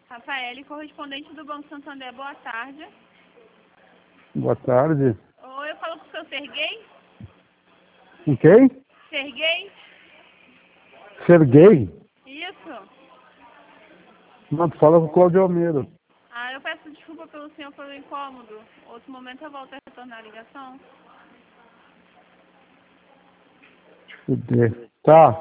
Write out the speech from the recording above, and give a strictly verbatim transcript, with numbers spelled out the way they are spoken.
Rafael, correspondente do Banco Santander, boa tarde. Boa tarde. Oi, eu falo com o seu Serguei? Com quem? Serguei? Serguei? Isso. Não, tu fala com o Cláudio Almeida. Ah, eu peço desculpa pelo senhor pelo incômodo. Outro momento eu volto a retornar a ligação. Tá.